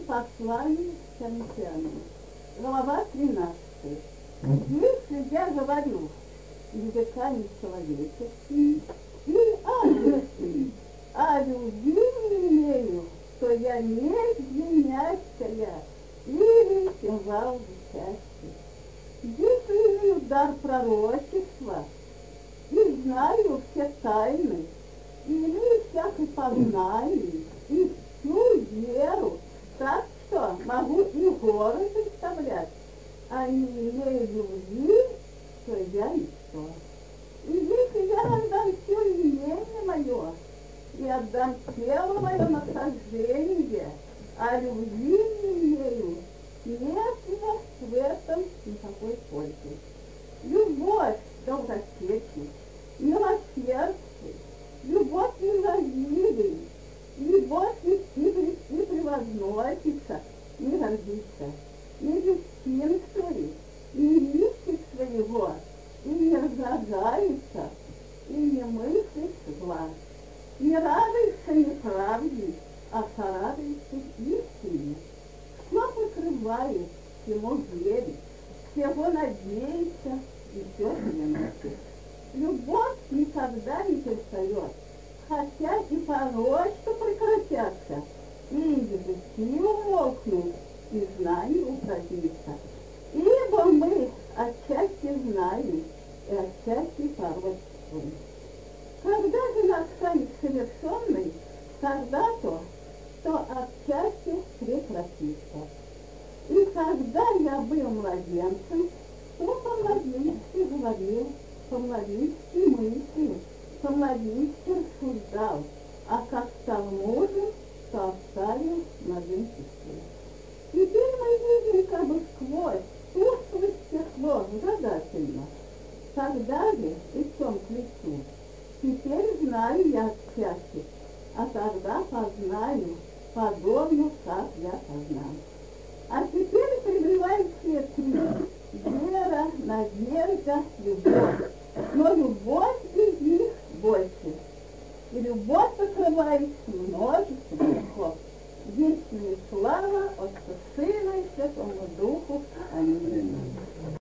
послание к Коринфянам, глава 13. Если я говорю языками человеческими и ангельскими, а любви не имею, то я не звенящая или символ счастья. Если имею дар пророчества и знаю все тайны, и имею всякое познание, и всю веру, так что могу и горы представлять, а не имею любви, то я никто. И если я отдам все имение мое, и отдам тело мое на сожжение, а любви не имею, нет в этом никакой пользы. Любовь добросердечная, милосердие, любовь не завидует, любовь не превозносится, не гордится, не бесчинствует, не ищет своего, и не раздражается, и не мыслит зла, не радуется неправде, а сорадуется истине. Все покрывает, всему верит, всего надеется и все переносит. Любовь никогда не перестает, хотя и порочно прекратятся, и языки умолкнут, и знание упразднится. Ибо мы отчасти знаем и отчасти пророчествуем. Когда же нас станет совершенной, тогда-то, что отчасти прекратится. И когда я был младенцем, то по-младенчески говорил, по-младенчески мыслил, по-младенчески рассуждал, а как стал мужем, то оставил младенчество. Теперь мы видим как бы сквозь, тусклое стекло, гадательно. Тогда же лицом к лицу. Теперь знаю я отчасти, а тогда познаю, подобно, как я познал. А теперь пребывают все три: вера, надежда, любовь. Но любовь из них больше. И любовь покрывает множество грехов. Вечная слава Отцу, Сыну и Святому Духу. Аминь.